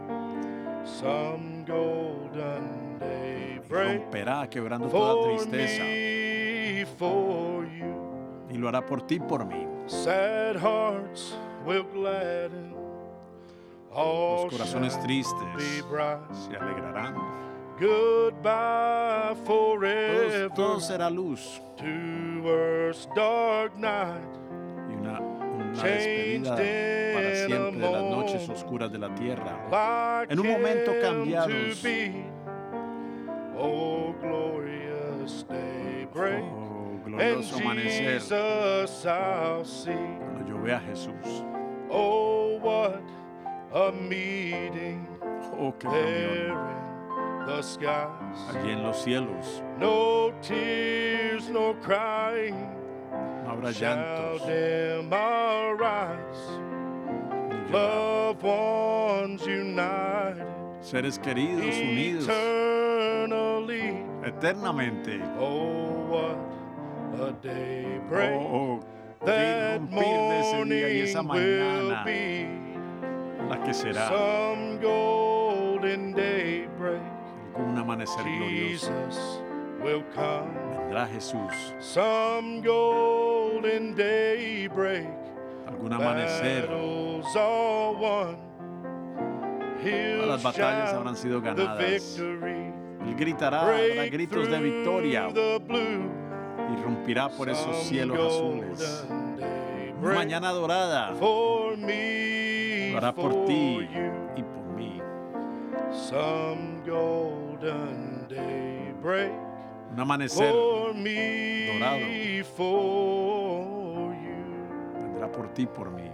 Speaker 3: Some golden
Speaker 1: Y
Speaker 3: daybreak
Speaker 1: romperá quebrando toda
Speaker 3: for
Speaker 1: tristeza.
Speaker 3: me, for you.
Speaker 1: Y lo hará por ti y por mí.
Speaker 3: Sad hearts will gladden. All
Speaker 1: Los corazones
Speaker 3: shall
Speaker 1: tristes
Speaker 3: be bright.
Speaker 1: se alegrarán.
Speaker 3: Goodbye forever
Speaker 1: Todo será luz
Speaker 3: to earth's dark night.
Speaker 1: y una despedida para siempre de las noches oscuras de la tierra.
Speaker 3: Like
Speaker 1: En un momento
Speaker 3: him
Speaker 1: cambiados.
Speaker 3: to be. Oh, glorious daybreak.
Speaker 1: Oh,
Speaker 3: And
Speaker 1: glorioso amanecer
Speaker 3: Jesus I'll see.
Speaker 1: cuando yo vea a Jesús.
Speaker 3: Oh, what a meeting
Speaker 1: Oh, qué
Speaker 3: there
Speaker 1: reunión
Speaker 3: in the skies.
Speaker 1: allí en los cielos.
Speaker 3: No tears, no crying,
Speaker 1: No habrá
Speaker 3: shall
Speaker 1: llantos
Speaker 3: dim our eyes.
Speaker 1: ni llorar.
Speaker 3: Loved ones united
Speaker 1: Seres queridos unidos
Speaker 3: eternally.
Speaker 1: eternamente.
Speaker 3: Oh, what a daybreak
Speaker 1: Oh, qué
Speaker 3: that
Speaker 1: irrumpir de ese día y esa
Speaker 3: morning will
Speaker 1: mañana
Speaker 3: be.
Speaker 1: la que será
Speaker 3: Some golden daybreak,
Speaker 1: un amanecer glorioso.
Speaker 3: Jesus will come.
Speaker 1: Vendrá Jesús.
Speaker 3: Some golden daybreak,
Speaker 1: Algún amanecer.
Speaker 3: battles all won. He'll
Speaker 1: Todas las batallas
Speaker 3: shout
Speaker 1: habrán sido
Speaker 3: the
Speaker 1: ganadas.
Speaker 3: victory,
Speaker 1: Él gritará, habrá
Speaker 3: break
Speaker 1: gritos de
Speaker 3: through
Speaker 1: victoria.
Speaker 3: the blue.
Speaker 1: Irrumpirá por esos
Speaker 3: Some
Speaker 1: cielos azules.
Speaker 3: golden
Speaker 1: Una
Speaker 3: daybreak
Speaker 1: mañana dorada
Speaker 3: for me,
Speaker 1: lo hará por
Speaker 3: for
Speaker 1: ti
Speaker 3: you.
Speaker 1: y por mí.
Speaker 3: Some golden daybreak
Speaker 1: Un amanecer
Speaker 3: for me,
Speaker 1: dorado.
Speaker 3: for you.
Speaker 1: vendrá por ti y por mí.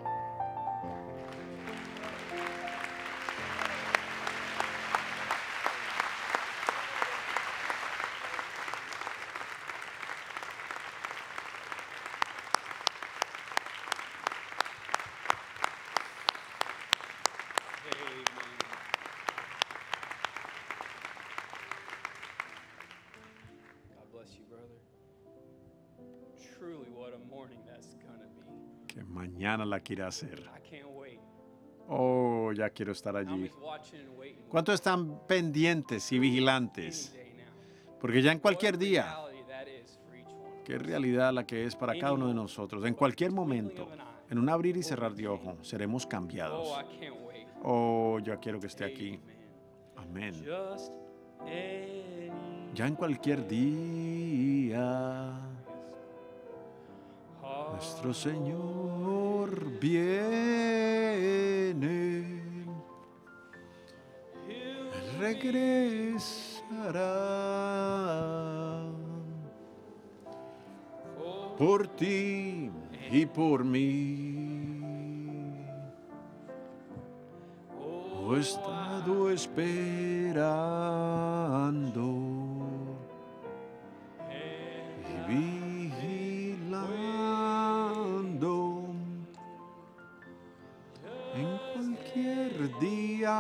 Speaker 2: God bless you, brother. Truly, what a morning that's gonna be.
Speaker 1: Que mañana la quiera hacer.
Speaker 2: I can't wait.
Speaker 1: Oh, ya quiero estar
Speaker 2: How
Speaker 1: allí.
Speaker 2: many's watching and waiting?
Speaker 1: ¿Cuántos están pendientes y
Speaker 2: Any
Speaker 1: vigilantes?
Speaker 2: day now.
Speaker 1: Porque ya en cualquier
Speaker 2: What a
Speaker 1: día,
Speaker 2: reality that is for each one.
Speaker 1: qué realidad la que es para cada uno de nosotros. En cualquier momento, en un abrir y cerrar de ojo, seremos
Speaker 2: Oh,
Speaker 1: cambiados.
Speaker 2: I can't wait.
Speaker 1: Oh, ya quiero que esté aquí.
Speaker 2: Amen.
Speaker 1: Amén.
Speaker 2: Just any
Speaker 1: Ya en cualquier día, nuestro Señor viene. regresará por ti y por mí. He estado esperando y vigilando en cualquier día,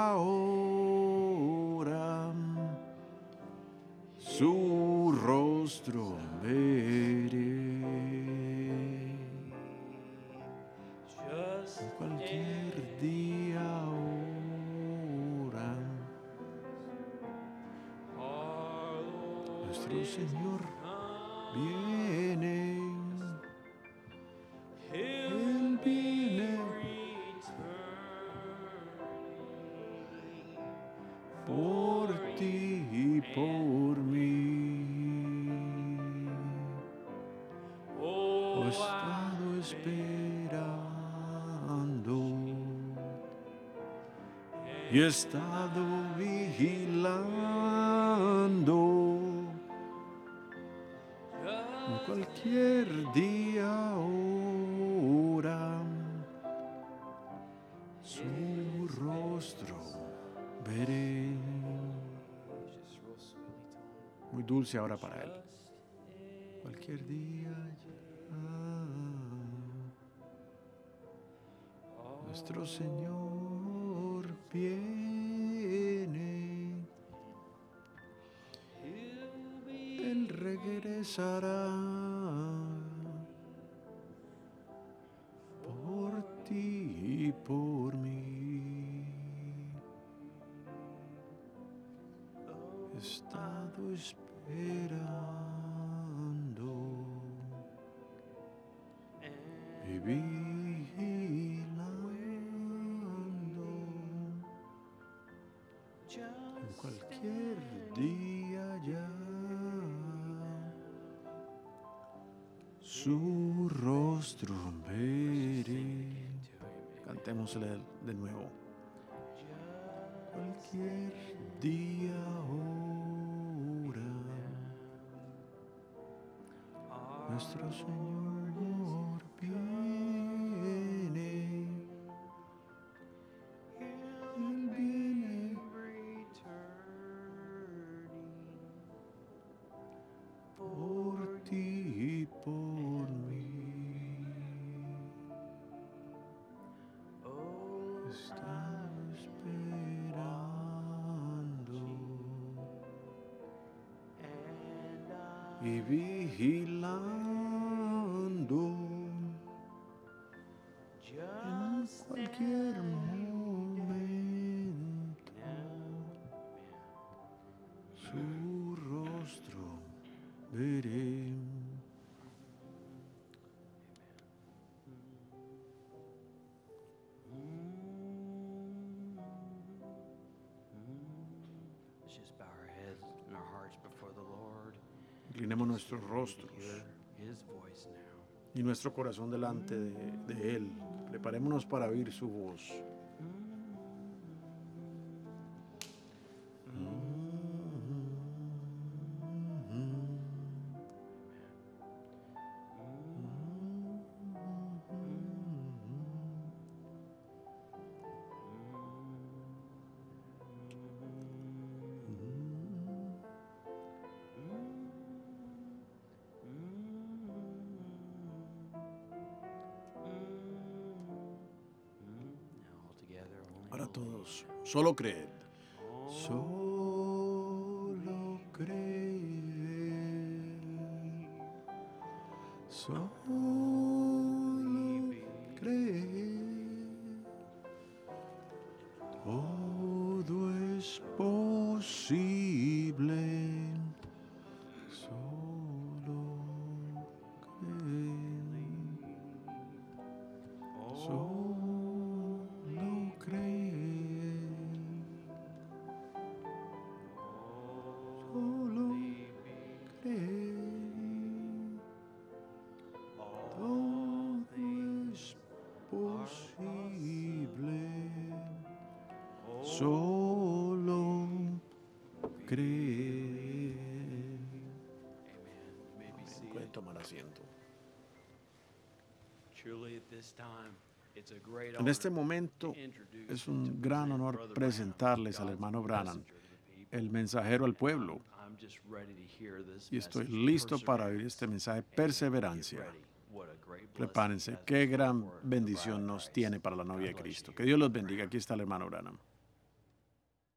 Speaker 1: hora, su rostro veré. En cualquier día, hora, nuestro Señor viene. Él viene por ti y por mí. He estado esperando y he estado vigilando en cualquier día, hora, su rostro veré. Muy dulce ahora para él. Cualquier día nuestro Señor viene. Él regresará por ti y por mí. He estado esperando y vigilando en cualquier día ya su rostro veré. Cantémosle de nuevo. Cualquier día, hora, nuestro Señor viene. Él viene por ti y por mí. He estado esperando y vigilando en cualquier momento su rostro veré.
Speaker 2: Let's just bow our heads and our hearts before the Lord.
Speaker 1: Inclinemos nuestros rostros
Speaker 2: Hear His voice now.
Speaker 1: y nuestro corazón delante de Él. Preparémonos para oír su voz.
Speaker 2: Now all together, only
Speaker 1: Para todos, solo creed. Solo creed. Solo creed. Todo es posible. Solo creed. Solo creed. Solo creed. Todo es posible. Solo creer.
Speaker 2: Maybe
Speaker 1: Amén.
Speaker 2: see
Speaker 1: Pueden
Speaker 2: it.
Speaker 1: tomar asiento.
Speaker 2: Truly at this time, it's a great
Speaker 1: En este
Speaker 2: honor
Speaker 1: momento
Speaker 2: to introduce
Speaker 1: es
Speaker 2: and
Speaker 1: un
Speaker 2: to
Speaker 1: gran
Speaker 2: present
Speaker 1: honor
Speaker 2: Brother
Speaker 1: presentarles al
Speaker 2: Branham,
Speaker 1: hermano
Speaker 2: God's
Speaker 1: Branham,
Speaker 2: messenger to the people.
Speaker 1: el mensajero al pueblo.
Speaker 2: I'm just ready to hear this
Speaker 1: Y estoy
Speaker 2: message,
Speaker 1: listo para oír
Speaker 2: perseverance.
Speaker 1: este mensaje,
Speaker 2: And
Speaker 1: perseverancia.
Speaker 2: get ready. What a great blessing
Speaker 1: Prepárense,
Speaker 2: has in
Speaker 1: qué
Speaker 2: store
Speaker 1: gran
Speaker 2: for the bride
Speaker 1: bendición
Speaker 2: of
Speaker 1: nos
Speaker 2: Christ.
Speaker 1: tiene para la novia de
Speaker 2: God bless
Speaker 1: Cristo.
Speaker 2: you.
Speaker 1: Que Dios los bendiga. Aquí está el hermano Branham.